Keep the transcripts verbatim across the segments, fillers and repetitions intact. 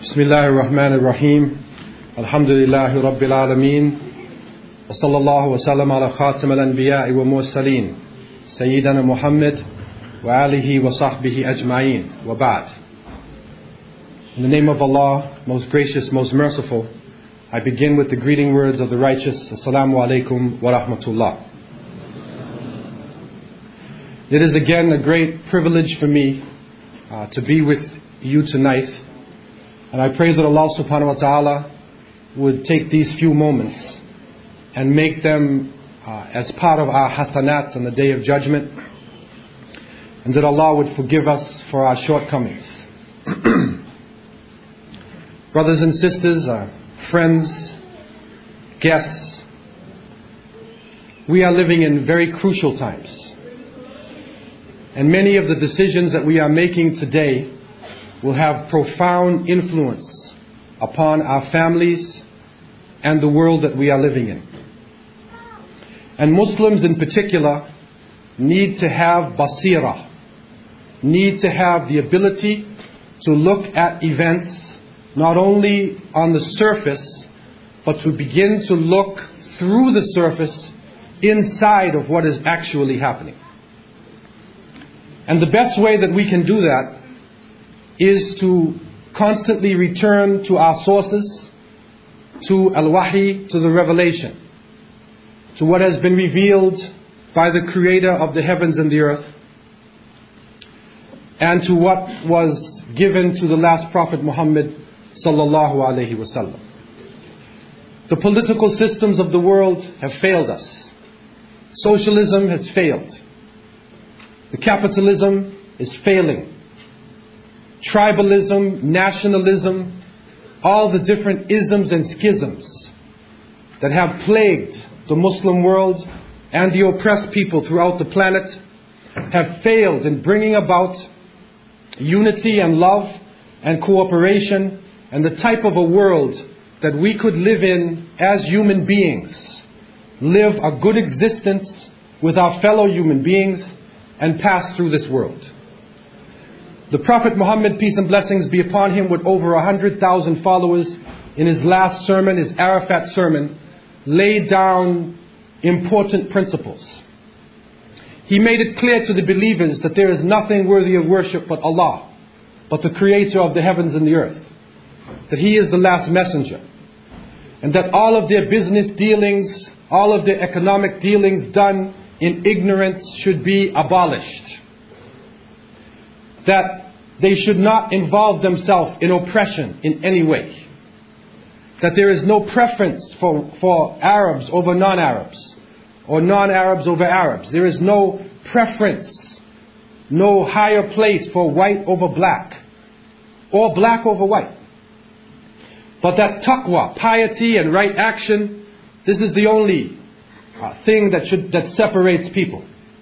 بسم الله الرحمن الرحيم الحمد لله رب العالمين وصلى الله وسلم على خاتم الأنبياء والمرسلين سيدنا محمد وآله وصحبه أجمعين وبعد. In the name of Allah, most gracious, most merciful, I begin with the greeting words of the righteous. Assalamu alaikum wa rahmatullah. It is again a great privilege for me uh, to be with you tonight. And I pray that Allah subhanahu wa ta'ala would take these few moments and make them uh, as part of our hasanat on the Day of Judgment. And that Allah would forgive us for our shortcomings. Brothers and sisters, uh, friends, guests, we are living in very crucial times. And many of the decisions that we are making today will have profound influence upon our families and the world that we are living in. And Muslims in particular need to have basira, need to have the ability to look at events not only on the surface, but to begin to look through the surface inside of what is actually happening. And the best way that we can do that is to constantly return to our sources, to al-wahi, to the revelation, to what has been revealed by the Creator of the heavens and the earth, and to what was given to the last Prophet Muhammad sallallahu alaihi wasallam. The political systems of the world have failed us. Socialism has failed. The capitalism is failing. Tribalism, nationalism, all the different isms and schisms that have plagued the Muslim world and the oppressed people throughout the planet have failed in bringing about unity and love and cooperation and the type of a world that we could live in as human beings, live a good existence with our fellow human beings and pass through this world. The Prophet Muhammad, peace and blessings be upon him, with over a hundred thousand followers, in his last sermon, his Arafat sermon, laid down important principles. He made it clear to the believers that there is nothing worthy of worship but Allah, but the Creator of the heavens and the earth. That He is the last messenger. And that all of their business dealings, all of their economic dealings done in ignorance should be abolished. That they should not involve themselves in oppression in any way. That there is no preference for, for Arabs over non-Arabs, or non-Arabs over Arabs. There is no preference, no higher place for white over black, or black over white. But that taqwa, piety and right action, this is the only uh, thing that should that separates people.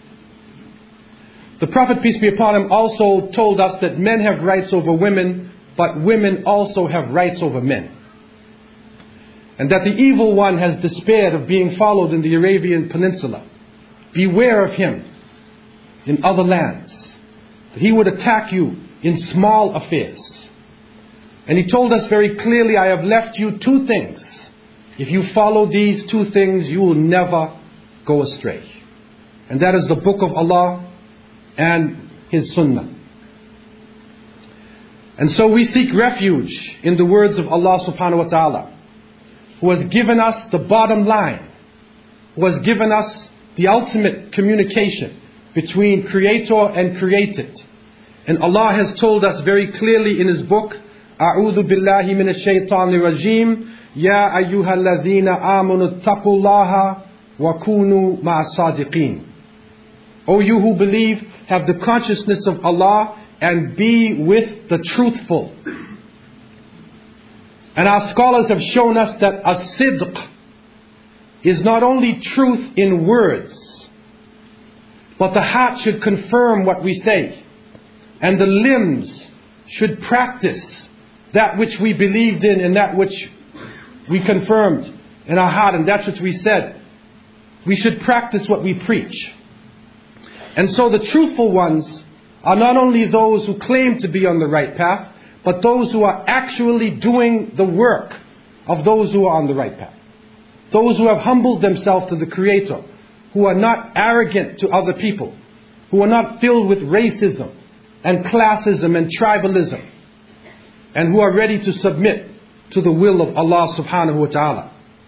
The Prophet, peace be upon him, also told us that men have rights over women, but women also have rights over men. And that the evil one has despaired of being followed in the Arabian Peninsula. Beware of him in other lands. That he would attack you in small affairs. And he told us very clearly, I have left you two things. If you follow these two things, you will never go astray. And that is the Book of Allah and His Sunnah. And so we seek refuge in the words of Allah subhanahu wa ta'ala, who has given us the bottom line, who has given us the ultimate communication between Creator and created. And Allah has told us very clearly in His book, A'udhu billahi minash shaitanir rajim, Ya ayyuhalladhina amanu taqullaha wa kunu ma'as sadiqeen. O you who believe, have the consciousness of Allah and be with the truthful. And our scholars have shown us that as-sidq is not only truth in words, but the heart should confirm what we say, and the limbs should practice that which we believed in and that which we confirmed in our heart, and that's what we said. We should practice what we preach. And so the truthful ones are not only those who claim to be on the right path, but those who are actually doing the work of those who are on the right path. Those who have humbled themselves to the Creator, who are not arrogant to other people, who are not filled with racism and classism and tribalism, and who are ready to submit to the will of Allah subhanahu wa ta'ala.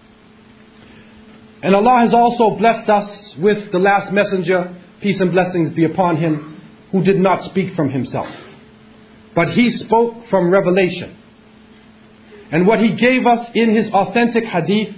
And Allah has also blessed us with the last messenger, peace and blessings be upon him, who did not speak from himself, but he spoke from revelation. And what he gave us in his authentic hadith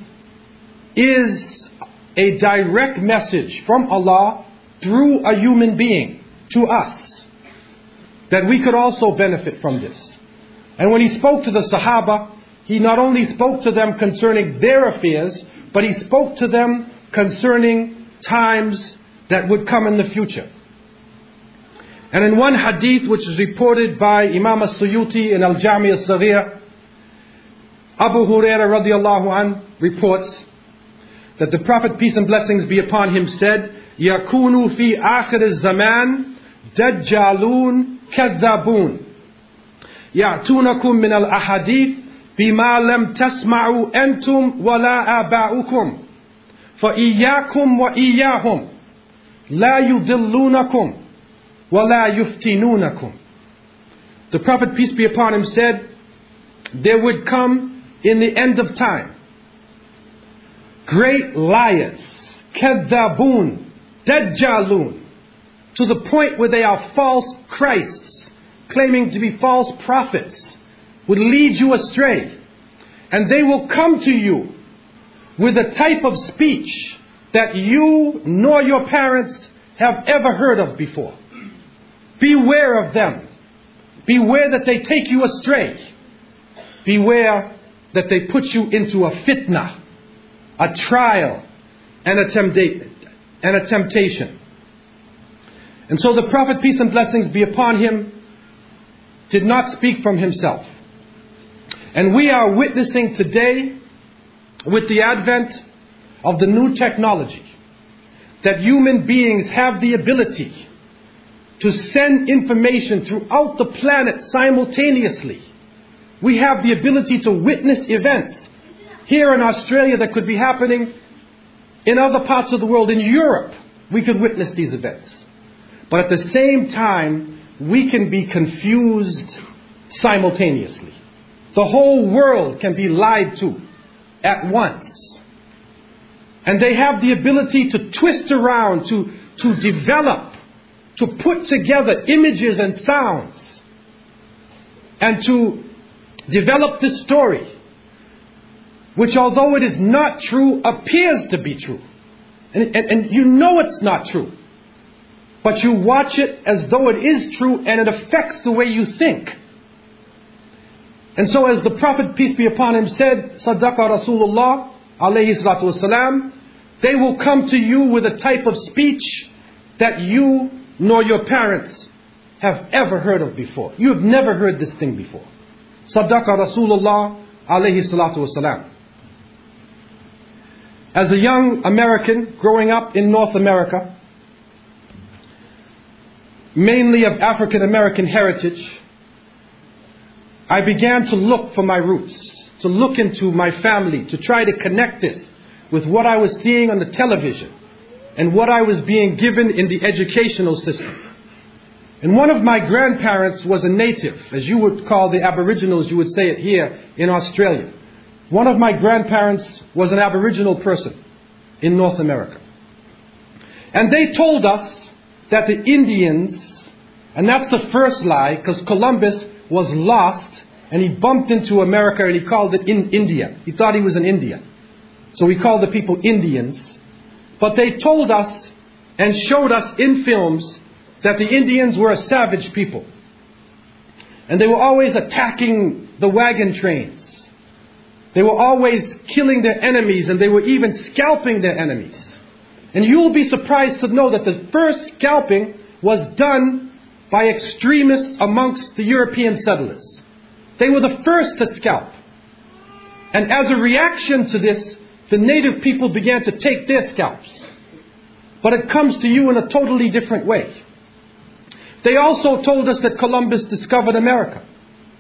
is a direct message from Allah through a human being to us, that we could also benefit from this. And when he spoke to the Sahaba, he not only spoke to them concerning their affairs, but he spoke to them concerning times that would come in the future. And in one hadith which is reported by Imam As-Suyuti in Al-Jami As-Saghir, Abu Hurairah radiallahu anh reports that the Prophet, peace and blessings be upon him, said, يَكُونُ فِي آخِرِ الزَّمَانِ دَجَّالُونَ كَذَّابُونَ يَأْتُونَكُم مِّنَ الْأَحَادِيثِ بِمَا لَمْ تَسْمَعُوا أَنْتُمْ وَلَا آبَاؤُكُمْ فَإِيَّاكُمْ وَإِيَّاهُمْ لَا يُضِلُّونَكُمْ وَلَا يُفْتِنُونَكُمْ. The Prophet, peace be upon him, said, there would come in the end of time great liars, kadhabun, dajjalun, to the point where they are false Christs, claiming to be false prophets, would lead you astray. And they will come to you with a type of speech that you nor your parents have ever heard of before. Beware of them. Beware that they take you astray. Beware that they put you into a fitna, a trial, and a, tempta- and a temptation. And so the Prophet, peace and blessings be upon him, did not speak from himself. And we are witnessing today, with the advent of the new technology, that human beings have the ability to send information throughout the planet simultaneously. We have the ability to witness events here in Australia that could be happening in other parts of the world. In Europe, we could witness these events. But at the same time, we can be confused simultaneously. The whole world can be lied to at once. And they have the ability to twist around, to, to develop, to put together images and sounds, and to develop this story, which, although it is not true, appears to be true. And, and, and you know it's not true, but you watch it as though it is true, and it affects the way you think. And so, as the Prophet, peace be upon him, said, Sadaqa Rasulullah alayhi salatu wasalam, they will come to you with a type of speech that you nor your parents have ever heard of before. You have never heard this thing before. Sadaqa Rasulullah alayhi salatu wasalam. As a young American growing up in North America, mainly of African American heritage, I began to look for my roots, to look into my family, to try to connect this with what I was seeing on the television and what I was being given in the educational system. And one of my grandparents was a native, as you would call the Aboriginals, you would say it here in Australia. One of my grandparents was an Aboriginal person in North America. And they told us that the Indians, and that's the first lie, because Columbus was lost and he bumped into America and he called it in India. He thought he was in India. So he called the people Indians. But they told us and showed us in films that the Indians were a savage people. And they were always attacking the wagon trains. They were always killing their enemies, and they were even scalping their enemies. And you'll be surprised to know that the first scalping was done by extremists amongst the European settlers. They were the first to scalp. And as a reaction to this, the native people began to take their scalps. But it comes to you in a totally different way. They also told us that Columbus discovered America.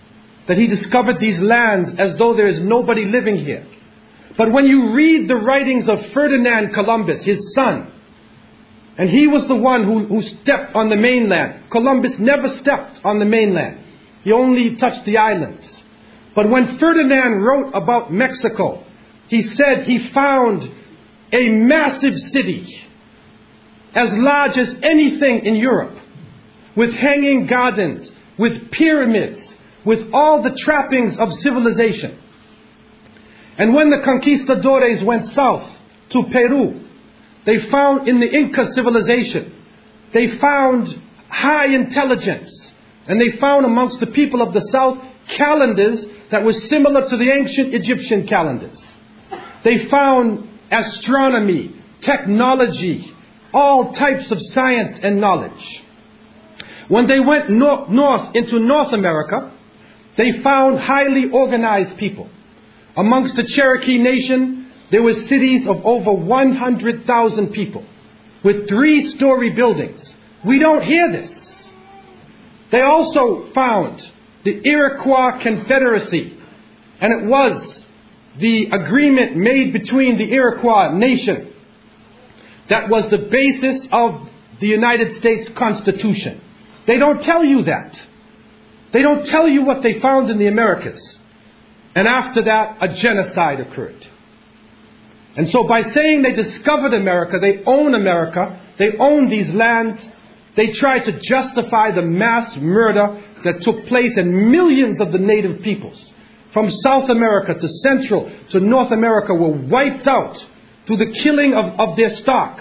that he discovered these lands as though there is nobody living here. But when you read the writings of Ferdinand Columbus, his son, and he was the one who, who stepped on the mainland. Columbus never stepped on the mainland. He only touched the islands. But when Ferdinand wrote about Mexico, he said he found a massive city, as large as anything in Europe, with hanging gardens, with pyramids, with all the trappings of civilization. And when the conquistadores went south to Peru, they found in the Inca civilization, they found high intelligence. And they found amongst the people of the south calendars that were similar to the ancient Egyptian calendars. They found astronomy, technology, all types of science and knowledge. When they went north, north into North America, they found highly organized people. Amongst the Cherokee Nation, there were cities of over one hundred thousand people with three-story buildings. We don't hear this. They also found the Iroquois Confederacy, and it was the agreement made between the Iroquois nation that was the basis of the United States Constitution. They don't tell you that. They don't tell you what they found in the Americas. And after that, a genocide occurred. And so by saying they discovered America, they own America, they own these lands, they try to justify the mass murder that took place in millions of the native peoples. From South America to Central to North America were wiped out through the killing of, of their stock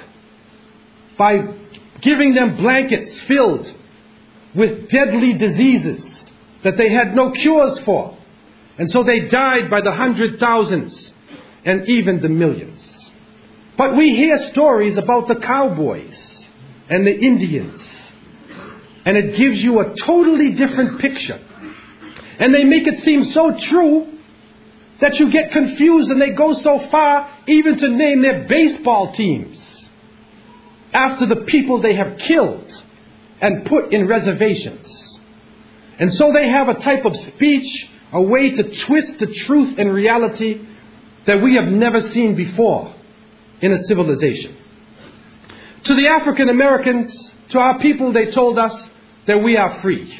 by giving them blankets filled with deadly diseases that they had no cures for. And so they died by the hundred thousands and even the millions. But we hear stories about the cowboys and the Indians. And it gives you a totally different picture. And they make it seem so true that you get confused, and they go so far even to name their baseball teams after the people they have killed and put in reservations. And so they have a type of speech, a way to twist the truth and reality that we have never seen before in a civilization. To the African Americans, to our people, they told us that we are free.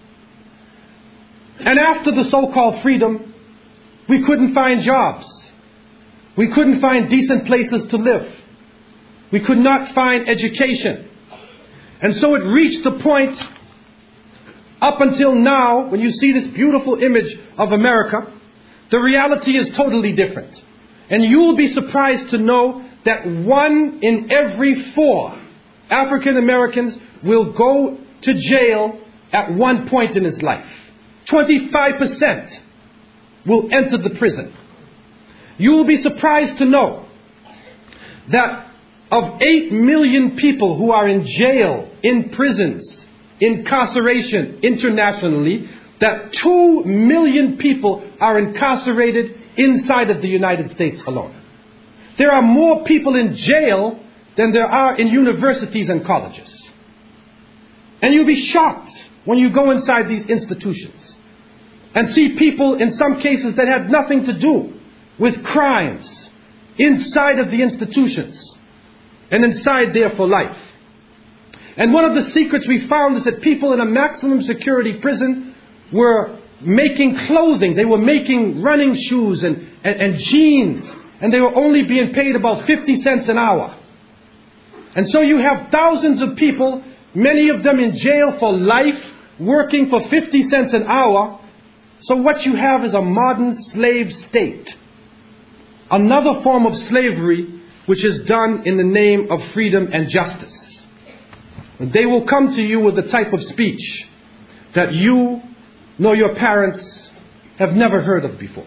And after the so-called freedom, we couldn't find jobs. We couldn't find decent places to live. We could not find education. And so it reached the point, up until now, when you see this beautiful image of America, the reality is totally different. And you will be surprised to know that one in every four African Americans will go to jail at one point in his life. twenty-five percent will enter the prison. You will be surprised to know that of eight million people who are in jail, in prisons, incarceration internationally, that two million people are incarcerated inside of the United States alone. There are more people in jail than there are in universities and colleges. And you'll be shocked when you go inside these institutions and see people, in some cases, that had nothing to do with crimes inside of the institutions and inside there for life. And one of the secrets we found is that people in a maximum security prison were making clothing. They were making running shoes and, and, and jeans. And they were only being paid about fifty cents an hour. And so you have thousands of people, many of them in jail for life, working for fifty cents an hour. So what you have is a modern slave state. Another form of slavery which is done in the name of freedom and justice. They will come to you with a type of speech that you nor your parents have never heard of before.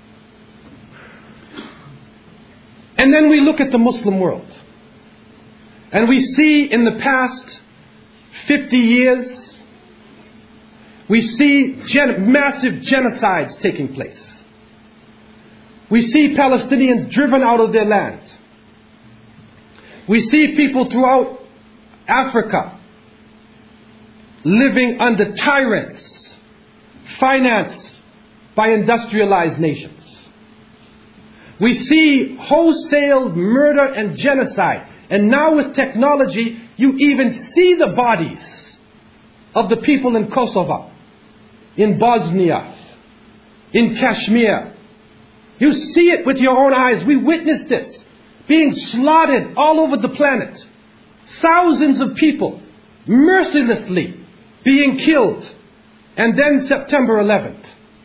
And then we look at the Muslim world. And we see in the past fifty years, we see gen- massive genocides taking place. We see Palestinians driven out of their land. We see people throughout Africa living under tyrants, financed by industrialized nations. We see wholesale murder and genocide. And now with technology, you even see the bodies of the people in Kosovo, in Bosnia, in Kashmir. You see it with your own eyes. We witnessed this being slaughtered all over the planet. Thousands of people mercilessly being killed. And then September eleventh.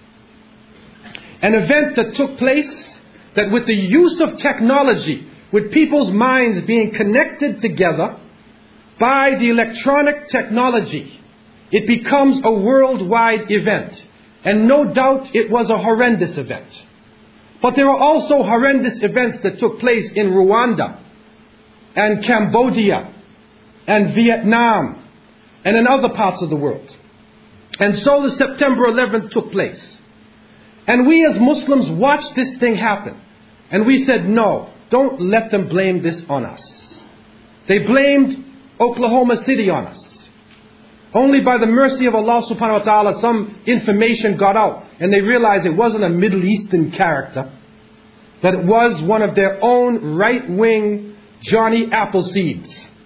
An event that took place that with the use of technology, with people's minds being connected together by the electronic technology, it becomes a worldwide event. And no doubt it was a horrendous event. But there are also horrendous events that took place in Rwanda and Cambodia and Vietnam and in other parts of the world. And so the September eleventh took place. And we as Muslims watched this thing happen. And we said, no, don't let them blame this on us. They blamed Oklahoma City on us. Only by the mercy of Allah subhanahu wa ta'ala some information got out. And they realized it wasn't a Middle Eastern character. That it was one of their own right-wing Johnny Appleseeds.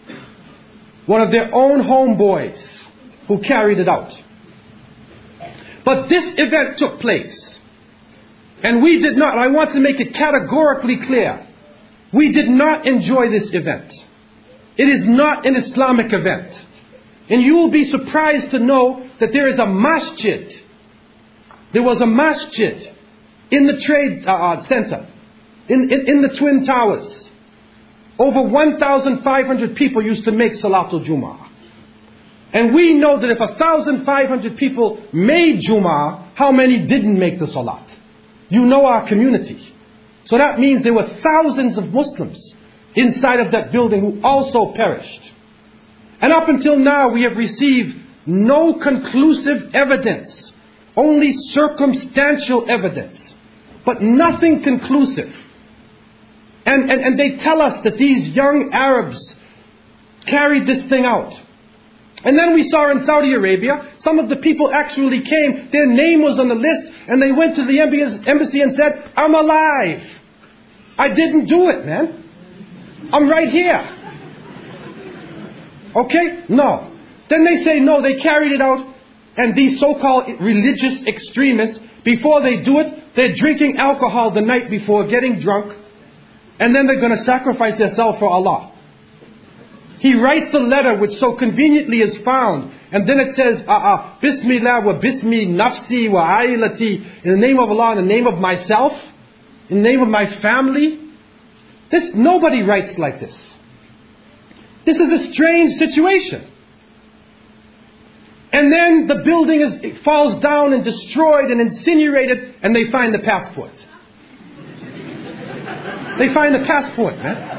One of their own homeboys who carried it out. But this event took place. And we did not, I want to make it categorically clear, we did not enjoy this event. It is not an Islamic event. And you will be surprised to know that there is a masjid. There was a masjid in the trade uh, center, in, in, in the Twin Towers. Over one thousand five hundred people used to make Salatul Jum'ah. And we know that if one thousand five hundred people made Jum'ah, how many didn't make the Salat? You know our community. So that means there were thousands of Muslims inside of that building who also perished. And up until now we have received no conclusive evidence. Only circumstantial evidence. But nothing conclusive. And, and, and they tell us that these young Arabs carried this thing out. And then we saw in Saudi Arabia, some of the people actually came, their name was on the list, and they went to the embassy and said, I'm alive. I didn't do it, man. I'm right here. Okay? No. Then they say, no, they carried it out, and these so-called religious extremists, before they do it, they're drinking alcohol the night before, getting drunk, and then they're going to sacrifice themselves for Allah. He writes a letter which so conveniently is found. And then it says, uh, uh, Bismillah wa bismi nafsi wa ailati. In the name of Allah, in the name of myself. In the name of my family. This, nobody writes like this. This is a strange situation. And then the building is, it falls down and destroyed and incinerated. And they find the passport. They find the passport, man.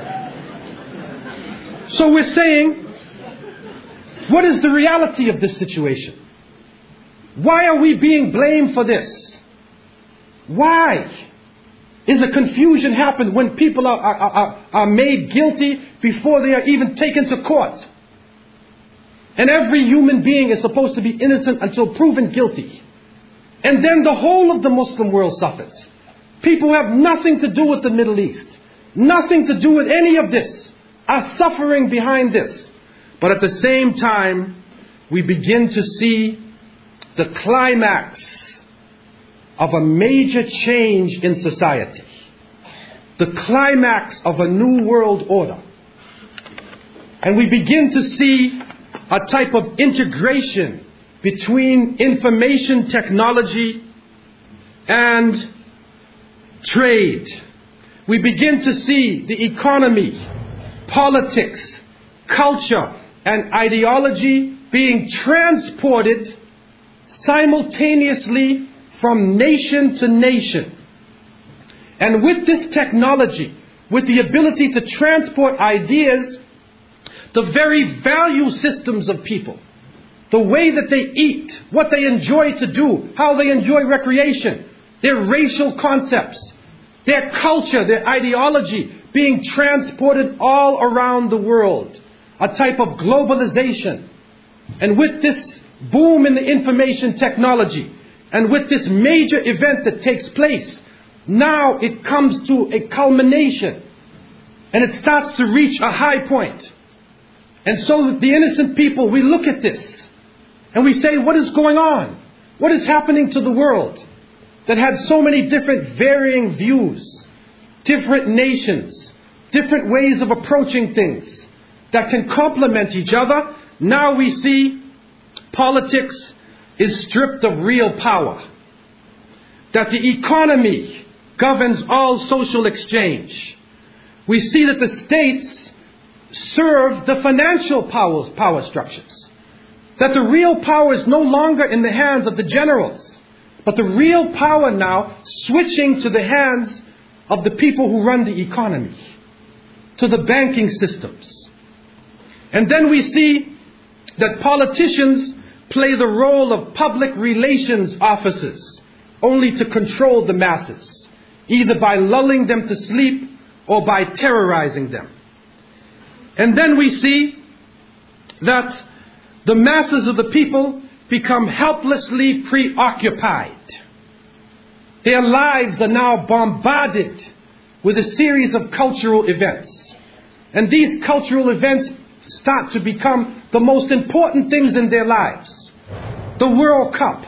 So we're saying, what is the reality of this situation? Why are we being blamed for this? Why is a confusion happen when people are, are, are, are made guilty before they are even taken to court? And every human being is supposed to be innocent until proven guilty. And then the whole of the Muslim world suffers. People who have nothing to do with the Middle East, nothing to do with any of this, are suffering behind this. But at the same time, we begin to see the climax of a major change in society. The climax of a new world order. And we begin to see a type of integration between information technology and trade. We begin to see the economy, politics, culture, and ideology being transported simultaneously from nation to nation. And with this technology, with the ability to transport ideas, the very value systems of people, the way that they eat, what they enjoy to do, how they enjoy recreation, their racial concepts, their culture, their ideology, being transported all around the world. A type of globalization. And with this boom in the information technology And with this major event that takes place, now it comes to a culmination. And it starts to reach a high point. And so the innocent people, we look at this and we say, what is going on? What is happening to the world that had so many different varying views, different nations, different ways of approaching things that can complement each other? Now we see politics is stripped of real power. That the economy governs all social exchange. We see that the states serve the financial powers, power structures. That the real power is no longer in the hands of the generals, but the real power now switching to the hands of the people who run the economy, to the banking systems. And then we see that politicians play the role of public relations officers only to control the masses, either by lulling them to sleep or by terrorizing them. And then we see that the masses of the people become helplessly preoccupied. Their lives are now bombarded with a series of cultural events. And these cultural events start to become the most important things in their lives. The World Cup,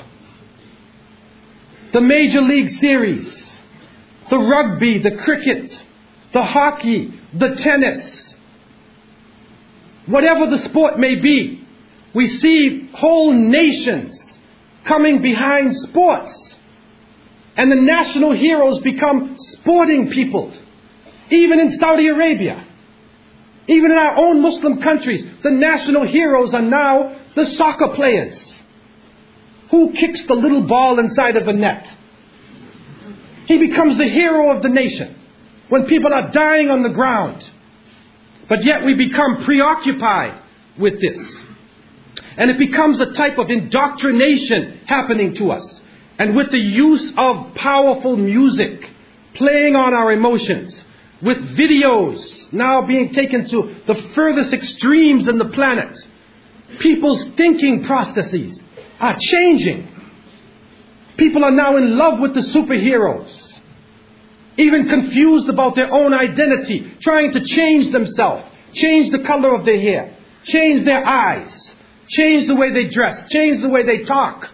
the Major League Series, the rugby, the cricket, the hockey, the tennis, whatever the sport may be, we see whole nations coming behind sports. And the national heroes become sporting people. Even in Saudi Arabia, even in our own Muslim countries, the national heroes are now the soccer players. Who kicks the little ball inside of a net? He becomes the hero of the nation when people are dying on the ground. But yet we become preoccupied with this. And it becomes a type of indoctrination happening to us. And with the use of powerful music playing on our emotions, with videos now being taken to the furthest extremes in the planet, people's thinking processes are changing. People are now in love with the superheroes, even confused about their own identity, trying to change themselves, change the color of their hair, change their eyes, change the way they dress, change the way they talk,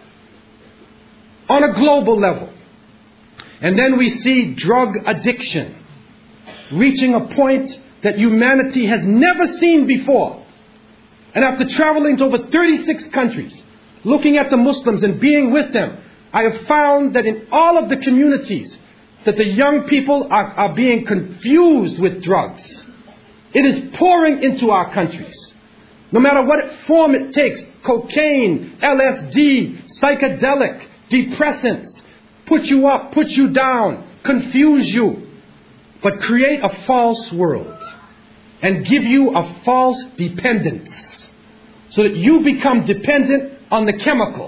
on a global level. And then we see drug addiction reaching a point that humanity has never seen before. And after traveling to over thirty-six countries, looking at the Muslims and being with them, I have found that in all of the communities that the young people are, are being confused with drugs. It is pouring into our countries. No matter what form it takes, cocaine, L S D, psychedelic, depressants, put you up, put you down, confuse you, but create a false world and give you a false dependence so that you become dependent on the chemical.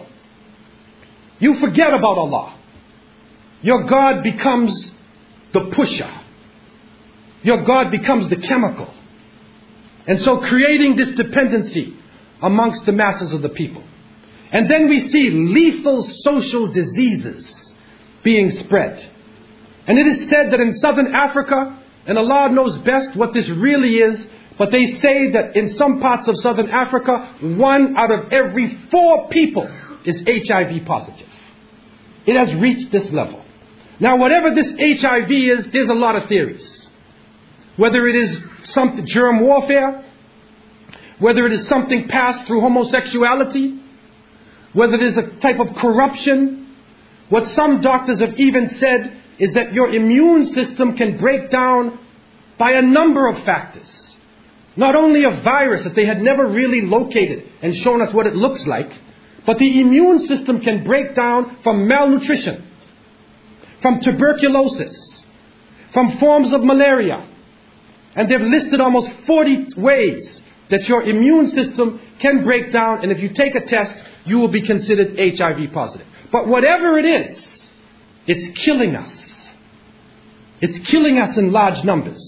You forget about Allah. Your God becomes the pusher. Your God becomes the chemical. And so creating this dependency amongst the masses of the people. And then we see lethal social diseases being spread. And it is said that in southern Africa, and Allah knows best what this really is, but they say that in some parts of southern Africa, one out of every four people is H I V positive. It has reached this level. Now, whatever this H I V is, there's a lot of theories. Whether it is some germ warfare, whether it is something passed through homosexuality, whether it is a type of corruption. What some doctors have even said is that your immune system can break down by a number of factors. Not only a virus that they had never really located and shown us what it looks like, but the immune system can break down from malnutrition, from tuberculosis, from forms of malaria. And they've listed almost forty ways that your immune system can break down, and if you take a test, you will be considered H I V positive. But whatever it is, it's killing us. It's killing us in large numbers.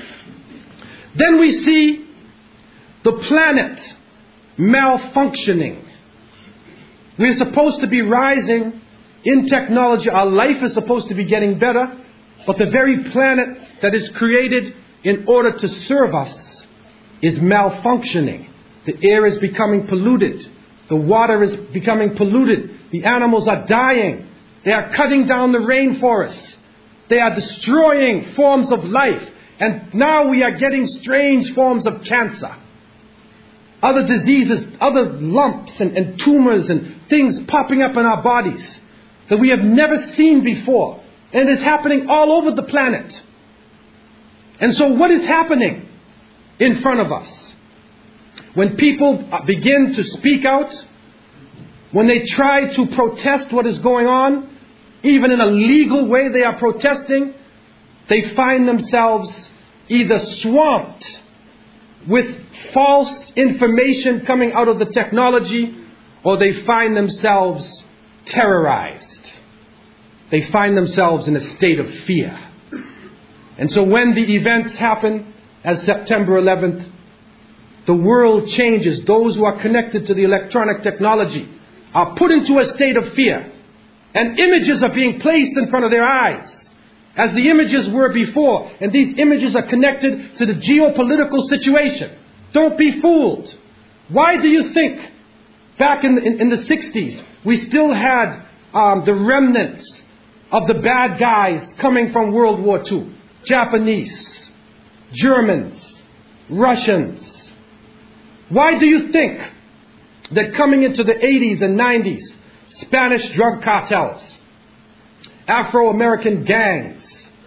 Then we see the planet malfunctioning. We're supposed to be rising in technology. Our life is supposed to be getting better. But the very planet that is created in order to serve us is malfunctioning. The air is becoming polluted. The water is becoming polluted. The animals are dying. They are cutting down the rainforests. They are destroying forms of life. And now we are getting strange forms of cancer. Other diseases, other lumps and, and tumors and things popping up in our bodies that we have never seen before. And it is happening all over the planet. And so what is happening in front of us? When people begin to speak out, when they try to protest what is going on, even in a legal way they are protesting, they find themselves either swamped with false information coming out of the technology, or they find themselves terrorized. They find themselves in a state of fear. And so when the events happen, as September eleventh, the world changes. Those who are connected to the electronic technology are put into a state of fear. And images are being placed in front of their eyes, as the images were before. And these images are connected to the geopolitical situation. Don't be fooled. Why do you think back in, in, in the sixties we still had um, the remnants of the bad guys coming from World War Two? Japanese, Germans, Russians. Why do you think that coming into the eighties and nineties, Spanish drug cartels, Afro-American gangs,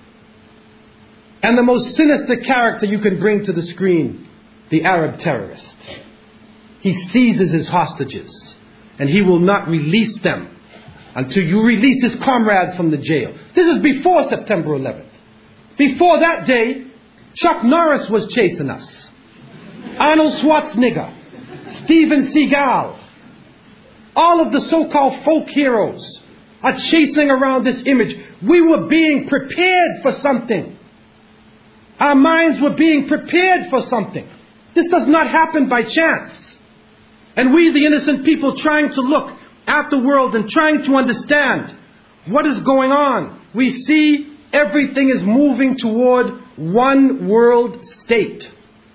and the most sinister character you can bring to the screen, the Arab terrorist, he seizes his hostages and he will not release them until you release his comrades from the jail. This is before September eleventh. Before that day, Chuck Norris was chasing us. Arnold Schwarzenegger, Steven Seagal, all of the so-called folk heroes are chasing around this image. We were being prepared for something. Our minds were being prepared for something. This does not happen by chance. And we, the innocent people, trying to look at the world and trying to understand what is going on, we see everything is moving toward one world state,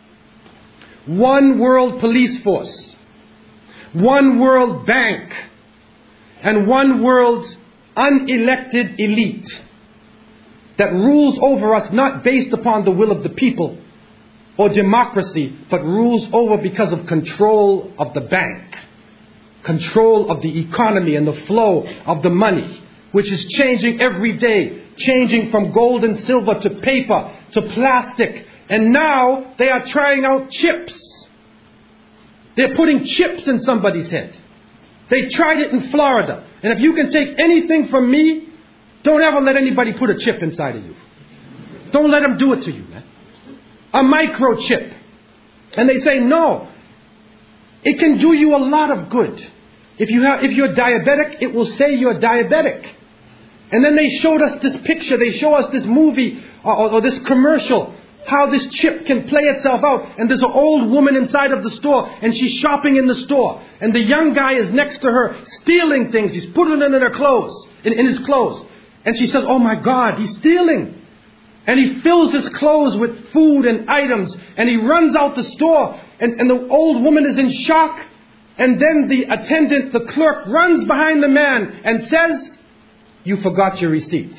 one world police force, one world bank, and one world unelected elite that rules over us not based upon the will of the people or democracy, but rules over because of control of the bank, control of the economy and the flow of the money, which is changing every day, changing from gold and silver to paper to plastic. And now they are trying out chips. They're putting chips in somebody's head. They tried it in Florida. And if you can take anything from me, don't ever let anybody put a chip inside of you. Don't let them do it to you, man. A microchip. And they say, no, it can do you a lot of good. If, you have, if you're diabetic, it will say you're diabetic. And then they showed us this picture, they show us this movie or, or, or this commercial, how this chip can play itself out. And there's an old woman inside of the store and she's shopping in the store. And the young guy is next to her stealing things. He's putting it in her clothes, in, in his clothes. And she says, oh my God, he's stealing. And he fills his clothes with food and items. And he runs out the store. And, and the old woman is in shock. And then the attendant, the clerk, runs behind the man and says, you forgot your receipt.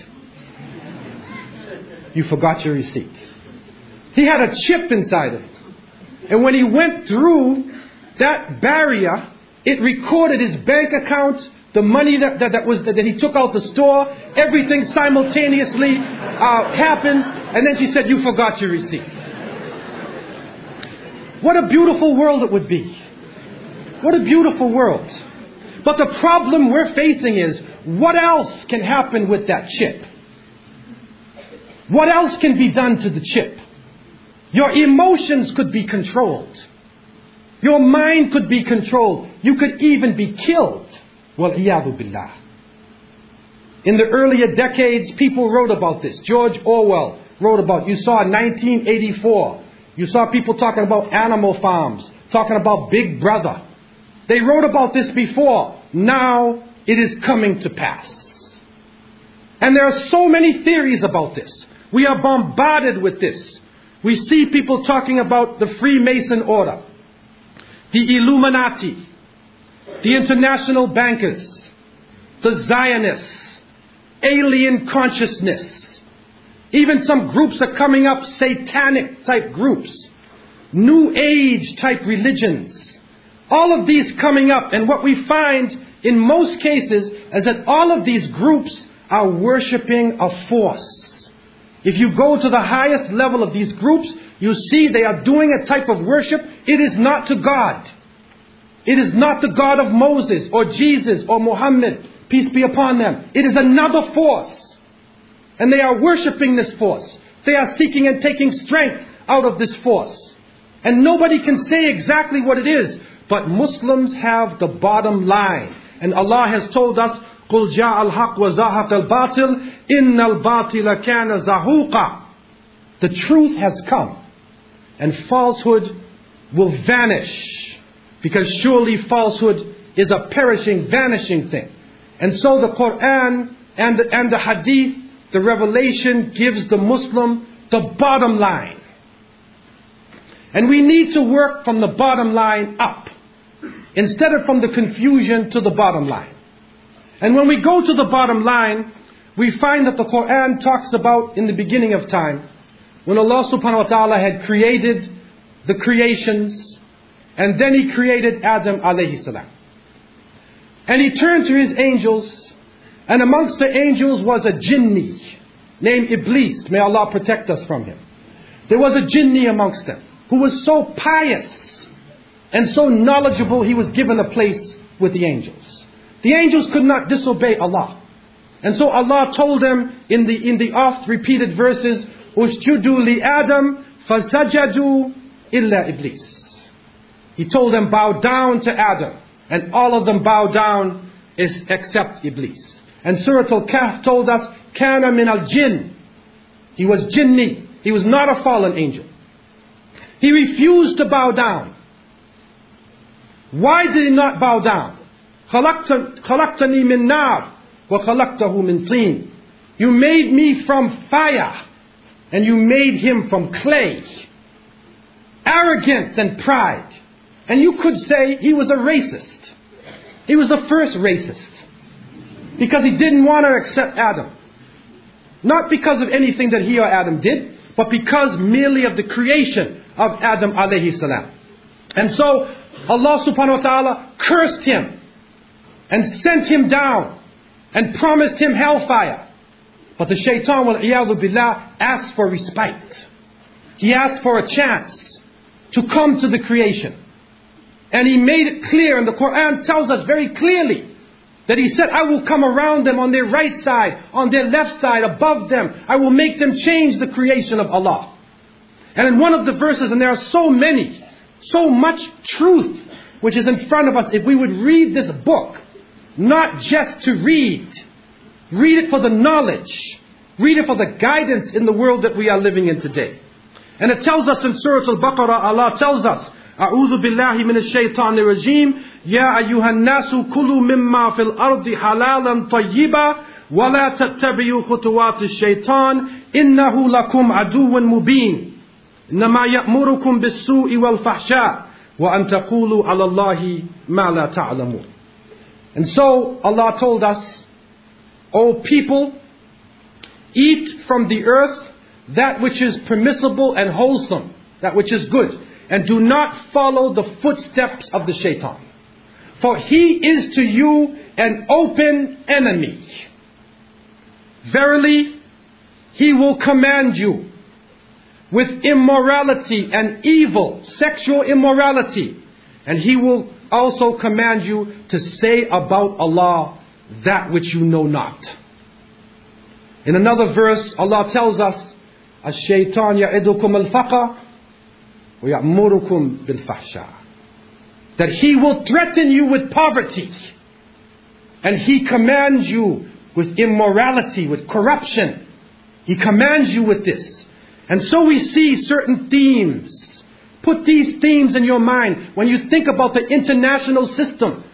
You forgot your receipt. He had a chip inside of him. And when he went through that barrier, it recorded his bank account, the money that, that, that was that he took out the store, everything simultaneously uh, happened. And then she said, you forgot your receipt. What a beautiful world it would be. What a beautiful world. But the problem we're facing is, what else can happen with that chip? What else can be done to the chip? Your emotions could be controlled. Your mind could be controlled. You could even be killed. Wal-iyadu billah. In the earlier decades, people wrote about this. George Orwell wrote about, you saw nineteen eighty-four. You saw people talking about animal farms, talking about Big Brother. They wrote about this before. now it is coming to pass. And there are so many theories about this. We are bombarded with this. We see people talking about the Freemason order, the Illuminati, the international bankers, the Zionists, alien consciousness. Even some groups are coming up, satanic type groups, New Age type religions. All of these coming up, and what we find in most cases is that all of these groups are worshipping a force. If you go to the highest level of these groups, you see they are doing a type of worship. It is not to God. It is not the God of Moses or Jesus or Muhammad, peace be upon them. It is another force. And they are worshipping this force. They are seeking and taking strength out of this force. And nobody can say exactly what it is. But Muslims have the bottom line. And Allah has told us, قُلْ جَاءَ الْحَقُّ وَزَهَقَ الْبَاطِلِ إِنَّ الْبَاطِلَ كَانَ زَهُوقًا. The truth has come. And falsehood will vanish. Because surely falsehood is a perishing, vanishing thing. And so the Quran and the, and the Hadith, the revelation gives the Muslim the bottom line. And we need to work from the bottom line up, instead of from the confusion to the bottom line. And when we go to the bottom line, we find that the Quran talks about in the beginning of time, when Allah subhanahu wa ta'ala had created the creations, and then He created Adam alayhi salam. And He turned to His angels, and amongst the angels was a jinni named Iblis. May Allah protect us from him. There was a jinni amongst them who was so pious and so knowledgeable, he was given a place with the angels. The angels could not disobey Allah. And so Allah told them in the in the oft repeated verses, Usjudu li Adam fasajadu illa Iblis. He told them, bow down to Adam. And all of them bow down except Iblis. And Surah Al-Kahf told us, Kana min al-jinn. He was jinni. He was not a fallen angel. He refused to bow down. Why did he not bow down? خَلَقْتَنِي مِن نَارٍ وَخَلَقْتَهُ مِن طِينٍ. You made me from fire, and you made him from clay. Arrogance and pride. And you could say he was a racist. He was the first racist. Because he didn't want to accept Adam. Not because of anything that he or Adam did, but because merely of the creation of Adam alayhi salam. And so Allah subhanahu wa ta'ala cursed him and sent him down and promised him hellfire. But the shaitan, wal-iyadhu billah, asked for respite. He asked for a chance to come to the creation. And he made it clear, and the Quran tells us very clearly that he said, I will come around them on their right side, on their left side, above them. I will make them change the creation of Allah. And in one of the verses, and there are so many, so much truth which is in front of us, if we would read this book, not just to read, read it for the knowledge, read it for the guidance in the world that we are living in today. And it tells us in Surah Al-Baqarah, Allah tells us, أعوذ بالله من الشيطان الرجيم يا أيها الناس كلوا مما في الأرض حلالا طيبا ولا تتبعوا خطوات الشيطان إنه لكم عدو مبين إنما يأمركم بالسوء والفحشاء وأن تقولوا على الله ما لا تعلمون. And so Allah told us, O people, eat from the earth that which is permissible and wholesome, that which is good. And do not follow the footsteps of the shaitan. For he is to you an open enemy. Verily, he will command you with immorality and evil, sexual immorality. And he will also command you to say about Allah that which you know not. In another verse, Allah tells us, Ash-shaytan ya'idukum al-faqa وَيَأْمُرُكُمْ بِالْفَحْشَاءِ. That he will threaten you with poverty. And he commands you with immorality, with corruption. He commands you with this. And so we see certain themes. Put these themes in your mind. When you think about the international system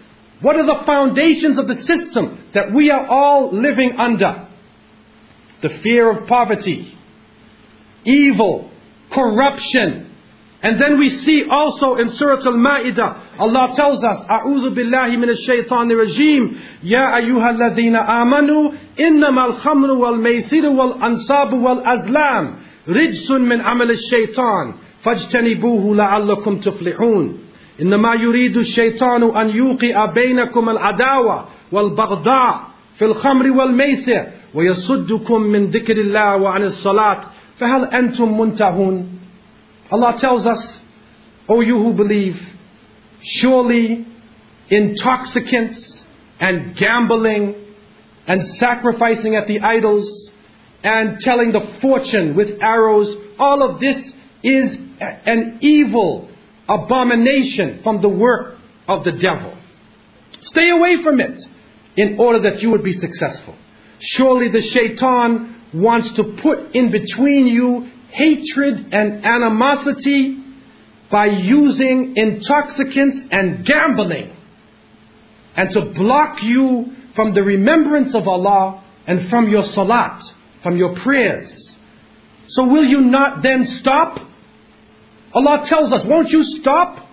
What are the foundations of the system that we are all living under? The fear of poverty, evil, corruption. And then we see also in Surah Al-Ma'idah, Allah tells us, A'udhu billahi minash shaitanir rajim, Ya ayyuhal ladhina amanu, innama al-khamru wal-maysiru wal-ansabu wal-azlam, rijsun min amal al-shaitan, fajtanibuhu la'allakum tuflihun. إنما يريد الشيطان أن يوقع بينكم العداوة والبغضاء في الخمر والميسر ويصدكم من ذكر الله وعن الصلاة فهل أنتم منتهون. Allah tells us, O you who believe, surely intoxicants and gambling and sacrificing at the idols and telling the fortune with arrows, all of this is an evil abomination from the work of the devil. Stay away from it in order that you would be successful. Surely the shaitan wants to put in between you hatred and animosity by using intoxicants and gambling, and to block you from the remembrance of Allah and from your salat, from your prayers. So will you not then stop? Allah tells us, won't you stop?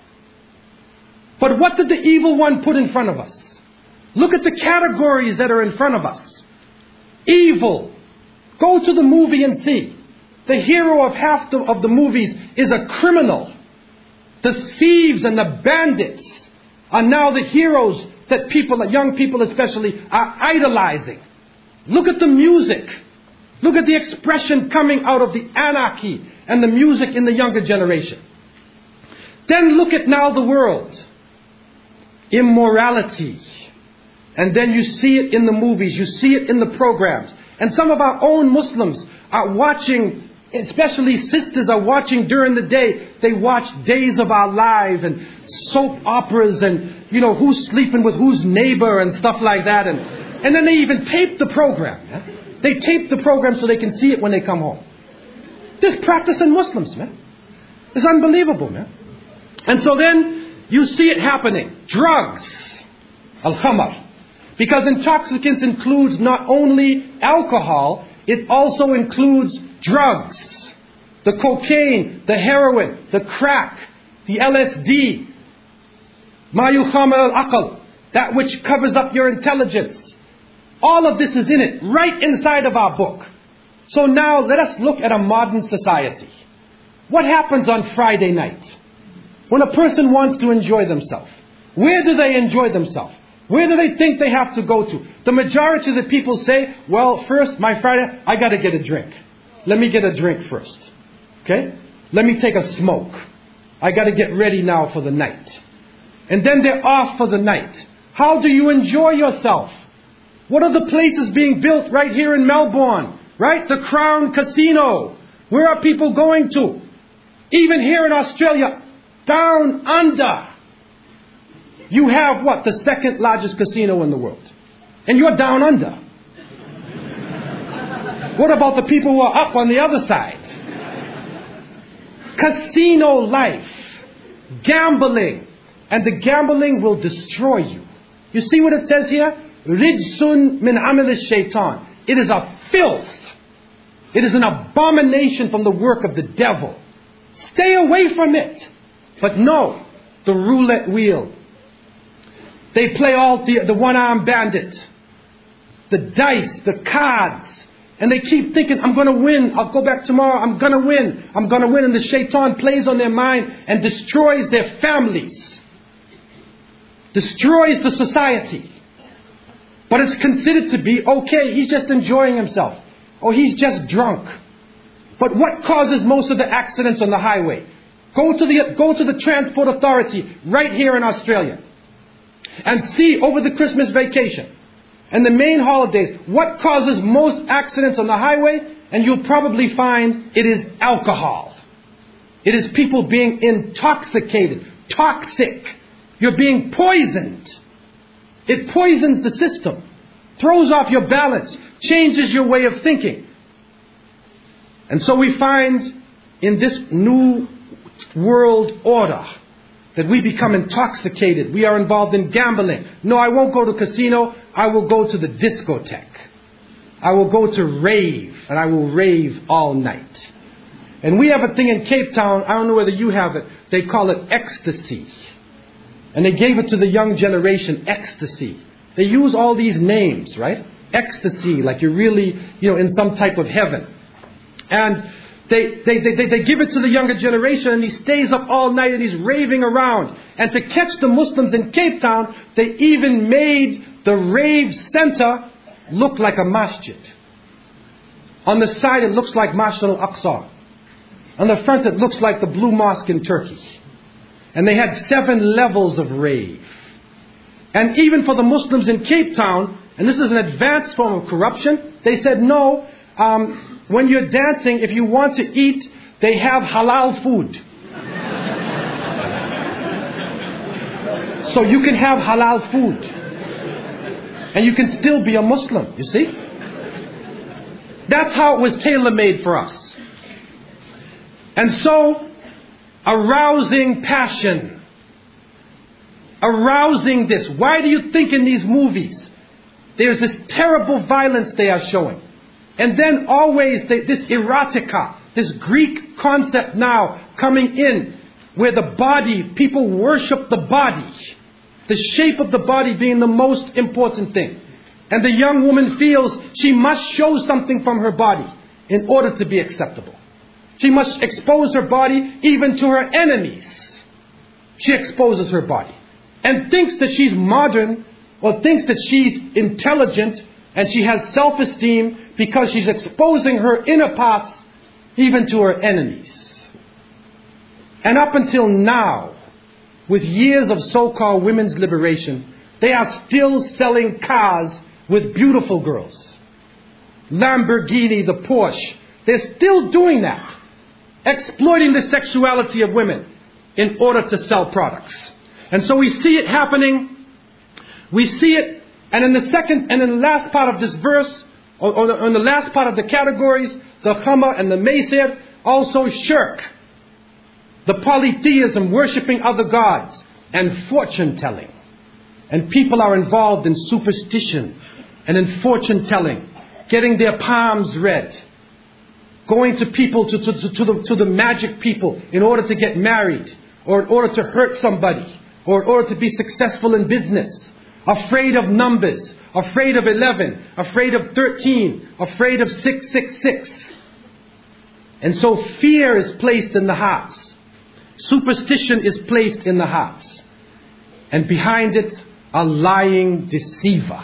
But what did the evil one put in front of us? Look at the categories that are in front of us. Evil. Go to the movie and see. The hero of half the, of the movies is a criminal. The thieves and the bandits are now the heroes that people, young people especially, are idolizing. Look at the music. Look at the expression coming out of the anarchy and the music in the younger generation. Then look at now the world. Immorality. And then you see it in the movies. You see it in the programs. And some of our own Muslims are watching, especially sisters are watching during the day. They watch Days of Our Lives and soap operas and, you know, who's sleeping with whose neighbor and stuff like that. And, and then they even tape the program. Yeah? They tape the program so they can see it when they come home. This practice in Muslims, man. It's unbelievable, man. And so then you see it happening. Drugs. Al-Khamar. Because intoxicants includes not only alcohol, it also includes drugs. The cocaine, the heroin, the crack, the L S D. Ma yukhamar al-aql. That which covers up your intelligence. All of this is in it, right inside of our book. So now let us look at a modern society. What happens on Friday night? When a person wants to enjoy themselves, where do they enjoy themselves? Where do they think they have to go to? The majority of the people say, well, first, my Friday, I got to get a drink. Let me get a drink first. Okay? Let me take a smoke. I got to get ready now for the night. And then they're off for the night. How do you enjoy yourself? What are the places being built right here in Melbourne? Right? The Crown Casino. Where are people going to? Even here in Australia, down under, you have what? The second largest casino in the world. And you're down under. What about the people who are up on the other side? Casino life. Gambling. And the gambling will destroy you. You see what it says here? Rijsun min amal shaitan. It is a filth. It is an abomination from the work of the devil. Stay away from it. But no, the roulette wheel. They play all the, the one-armed bandit. The dice, the cards. And they keep thinking, I'm going to win. I'll go back tomorrow. I'm going to win. I'm going to win. And the shaitan plays on their mind and destroys their families. Destroys the society. But it's considered to be okay. He's just enjoying himself. Or he's just drunk. But what causes most of the accidents on the highway? Go to the, go to the Transport Authority right here in Australia. And see over the Christmas vacation and the main holidays, what causes most accidents on the highway? And you'll probably find it is alcohol. It is people being intoxicated, toxic. You're being poisoned. It poisons the system, throws off your balance, changes your way of thinking. And so we find in this new world order that we become intoxicated. We are involved in gambling. No, I won't go to casino. I will go to the discotheque. I will go to rave, and I will rave all night. And we have a thing in Cape Town, I don't know whether you have it, they call it ecstasy. And they gave it to the young generation, ecstasy. They use all these names, right? Ecstasy, like you're really, you know, in some type of heaven. And they, they, they, they give it to the younger generation, and he stays up all night and he's raving around. And to catch the Muslims in Cape Town, they even made the rave center look like a masjid. On the side it looks like Masjid al-Aqsa. On the front it looks like the Blue Mosque in Turkey. And they had seven levels of rave. And even for the Muslims in Cape Town, and this is an advanced form of corruption, they said no, um, when you're dancing, if you want to eat, they have halal food. So you can have halal food. And you can still be a Muslim, you see? That's how it was tailor-made for us. And so, arousing passion. Arousing this. Why do you think in these movies there's this terrible violence they are showing? And then always they, this erotica, this Greek concept now coming in, where the body, people worship the body. The shape of the body being the most important thing. And the young woman feels she must show something from her body in order to be acceptable. She must expose her body even to her enemies. She exposes her body. And thinks that she's modern, or thinks that she's intelligent, and she has self-esteem because she's exposing her inner parts even to her enemies. And up until now, with years of so-called women's liberation, they are still selling cars with beautiful girls. Lamborghini, the Porsche. They're still doing that. Exploiting the sexuality of women in order to sell products. And so we see it happening. We see it, and in the second, and in the last part of this verse, or, or the, in the last part of the categories, the Khamar and the Maysir, also shirk. The polytheism, worshipping other gods, and fortune telling. And people are involved in superstition and in fortune telling, getting their palms read, going to people, to, to, to, to, the, to the magic people in order to get married, or in order to hurt somebody, or in order to be successful in business, afraid of numbers, afraid of eleven, afraid of thirteen, afraid of six six six. And so fear is placed in the hearts. Superstition is placed in the hearts. And behind it, a lying deceiver.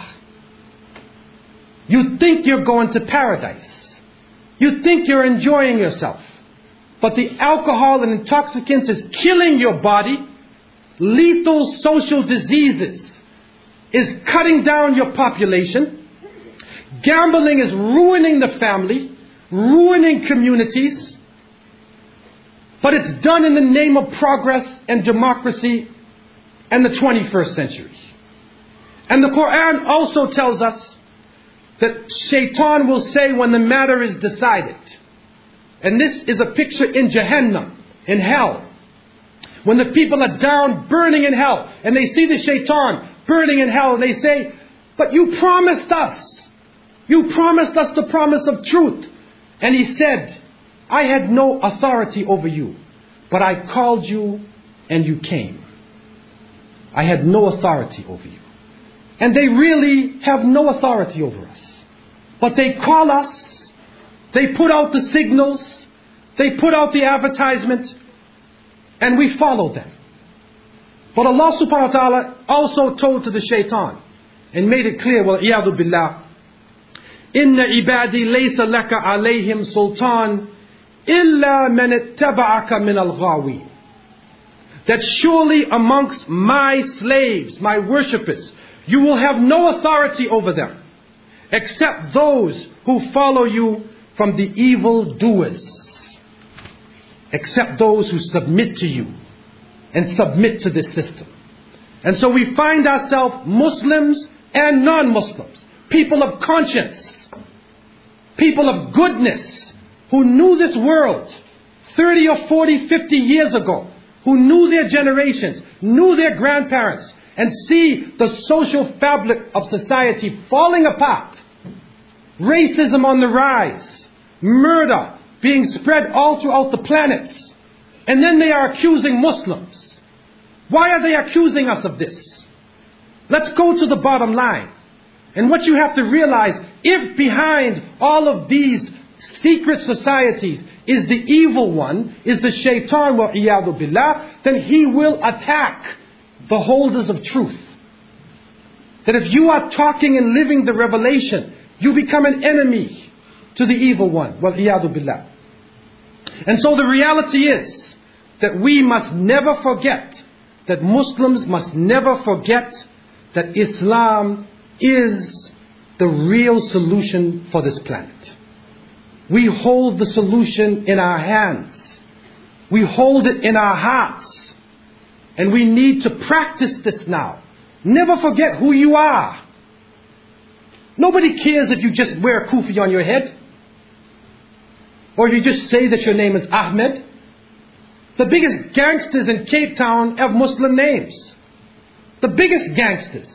You think you're going to paradise. You think you're enjoying yourself. But the alcohol and intoxicants is killing your body. Lethal social diseases is cutting down your population. Gambling is ruining the family, ruining communities. But it's done in the name of progress and democracy and the twenty-first century. And the Quran also tells us that Shaitan will say when the matter is decided. And this is a picture in Jahannam, in hell. When the people are down burning in hell and they see the Shaitan burning in hell and they say, but you promised us. You promised us the promise of truth. And he said, I had no authority over you, but I called you and you came. I had no authority over you. And they really have no authority over us. But they call us, they put out the signals, they put out the advertisement, and we follow them. But Allah subhanahu wa ta'ala also told to the shaitan and made it clear, وَالْعِيَاذُ بِاللَّهِ إِنَّ عِبَادِي لَيْسَ لَكَ عَلَيْهِمْ سُلْطَانٌ إِلَّا مَنِ اتَّبَعَكَ مِنَ الْغَاوِينَ. That surely amongst my slaves, my worshippers, you will have no authority over them, except those who follow you from the evil doers. Except those who submit to you and submit to this system. And so we find ourselves Muslims and non-Muslims, people of conscience, people of goodness, who knew this world thirty or forty, fifty years ago, who knew their generations, knew their grandparents, and see the social fabric of society falling apart, racism on the rise, murder being spread all throughout the planet, and then they are accusing Muslims. Why are they accusing us of this? Let's go to the bottom line. And what you have to realize, if behind all of these secret societies is the evil one, is the shaitan, wa iyadu billah, then he will attack the holders of truth. That if you are talking and living the revelation, you become an enemy to the evil one, wa iyadu billah. And so the reality is that we must never forget, that Muslims must never forget that Islam is the real solution for this planet. We hold the solution in our hands. We hold it in our hearts. And we need to practice this now. Never forget who you are. Nobody cares if you just wear a kufi on your head, or if you just say that your name is Ahmed. The biggest gangsters in Cape Town have Muslim names. The biggest gangsters.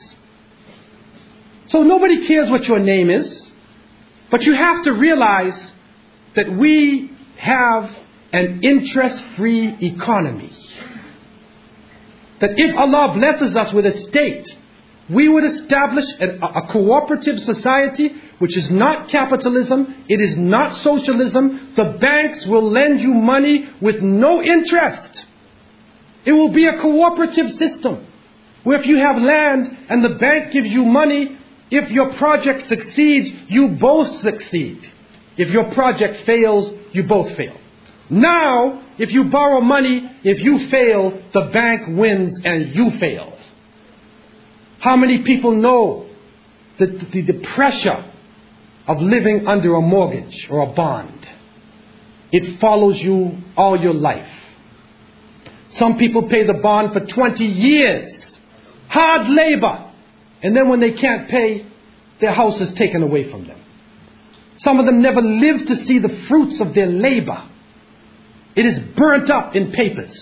So nobody cares what your name is. But you have to realize that we have an interest-free economy. That if Allah blesses us with a state, we would establish a, a cooperative society which is not capitalism, it is not socialism. The banks will lend you money with no interest. It will be a cooperative system where if you have land and the bank gives you money, if your project succeeds, you both succeed. If your project fails, you both fail. Now, if you borrow money, if you fail, the bank wins and you fail. How many people know the, the, the pressure of living under a mortgage or a bond? It follows you all your life. Some people pay the bond for twenty years. Hard labor. And then when they can't pay, their house is taken away from them. Some of them never live to see the fruits of their labor. It is burnt up in papers.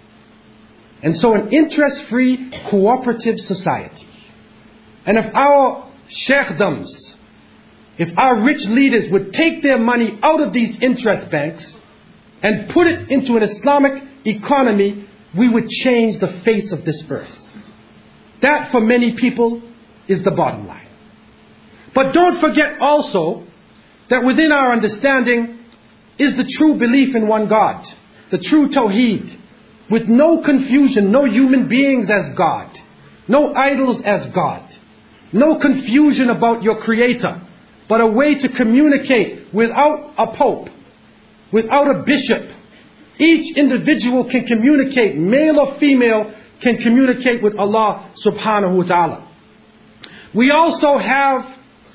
And so an interest-free cooperative society. And if our sheikhdoms, if our rich leaders would take their money out of these interest banks and put it into an Islamic economy, we would change the face of this earth. That, for many people, is the bottom line. But don't forget also that within our understanding is the true belief in one God, the true Tawheed, with no confusion, no human beings as God, no idols as God, no confusion about your Creator, but a way to communicate without a pope, without a bishop. Each individual can communicate, male or female, can communicate with Allah subhanahu wa ta'ala. We also have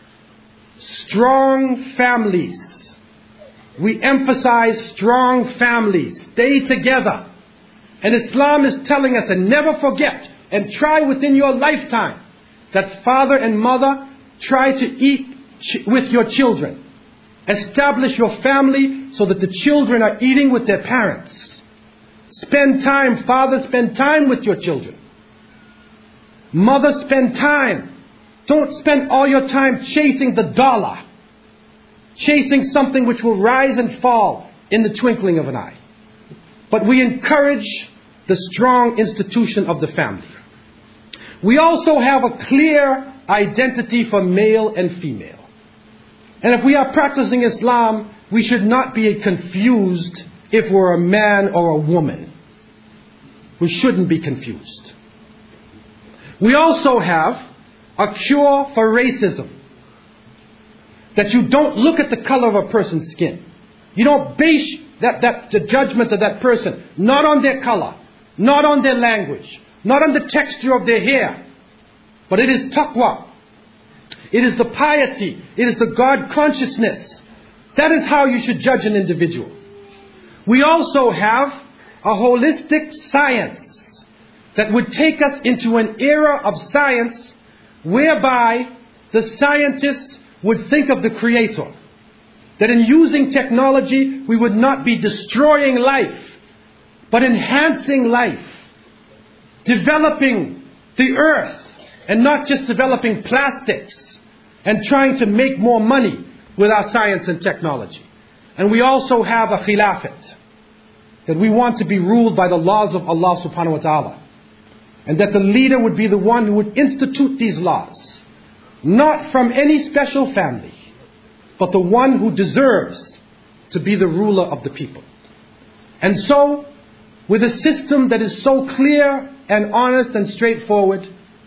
strong families. We emphasize strong families. Stay together. And Islam is telling us, and never forget, and try within your lifetime, that father and mother try to eat ch- with your children. Establish your family so that the children are eating with their parents. Spend time, father, spend time with your children. Mother, spend time. Don't spend all your time chasing the dollar. Chasing something which will rise and fall in the twinkling of an eye. But we encourage the strong institution of the family. We also have a clear identity for male and female. And if we are practicing Islam, we should not be confused if we're a man or a woman. We shouldn't be confused. We also have a cure for racism. That you don't look at the color of a person's skin. You don't base that, that, the judgment of that person not on their color, not on their language, not on the texture of their hair. But it is taqwa. It is the piety. It is the God consciousness. That is how you should judge an individual. We also have a holistic science that would take us into an era of science whereby the scientists would think of the Creator. That in using technology, we would not be destroying life, but enhancing life, developing the earth, and not just developing plastics and trying to make more money with our science and technology. And we also have a khilafat, that we want to be ruled by the laws of Allah subhanahu wa ta'ala. And that the leader would be the one who would institute these laws, not from any special family, but the one who deserves to be the ruler of the people. And so, with a system that is so clear and honest and straightforward,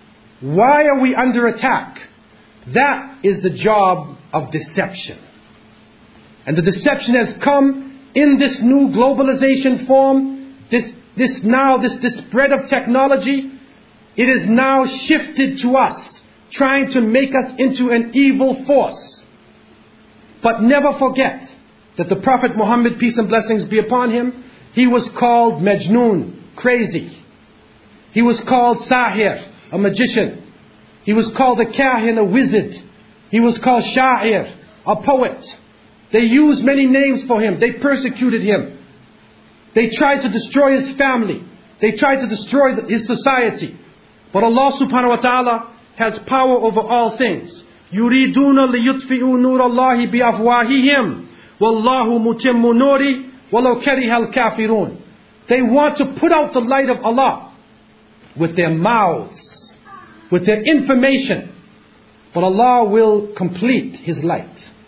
why are we under attack? That is the job of deception. And the deception has come in this new globalization form, this, this now, this, this spread of technology. It is now shifted to us, trying to make us into an evil force. But never forget that the Prophet Muhammad, peace and blessings be upon him, he was called Majnoon, crazy. He was called Sahir, a magician. He was called a Kahin, a wizard. He was called Sha'ir, a poet. They used many names for him. They persecuted him. They tried to destroy his family. They tried to destroy his society. But Allah subhanahu wa ta'ala has power over all things. يُرِيدُونَ لِيُطْفِئُوا نُورَ اللَّهِ بِأَفْوَاهِهِمْ وَاللَّهُ مُتِمُّ نُورِهِ وَلَوْ كَرِهَ الْكَافِرُونَ. They want to put out the light of Allah with their mouths, with their information. But Allah will complete His light,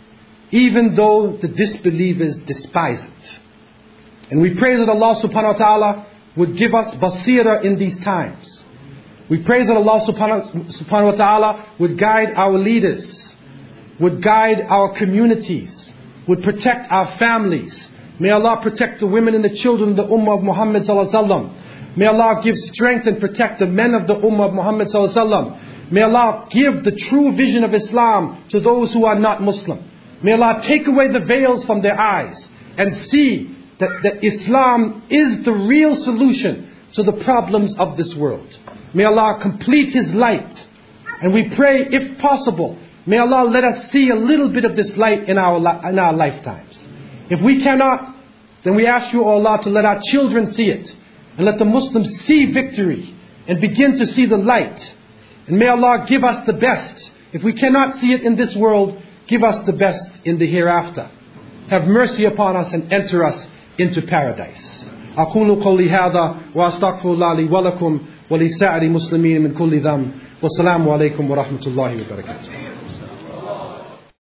even though the disbelievers despise it. And we pray that Allah subhanahu wa ta'ala would give us basira in these times. We pray that Allah subhanahu, subhanahu wa ta'ala would guide our leaders, would guide our communities, would protect our families. May Allah protect the women and the children of the Ummah of Muhammad sallallahu alaihi wasallam. May Allah give strength and protect the men of the Ummah of Muhammad sallallahu alaihi wasallam. May Allah give the true vision of Islam to those who are not Muslim. May Allah take away the veils from their eyes and see that, that Islam is the real solution to the problems of this world. May Allah complete His light. And we pray, if possible, may Allah let us see a little bit of this light in our, in our lifetimes. If we cannot, then we ask you, O Allah, to let our children see it. And let the Muslims see victory and begin to see the light. And may Allah give us the best. If we cannot see it in this world, give us the best in the hereafter. Have mercy upon us and enter us into paradise. أقول قولي هذا وأستغفر الله لي ولكم ولسائر المسلمين من كل ذنب والسلام عليكم ورحمة الله وبركاته.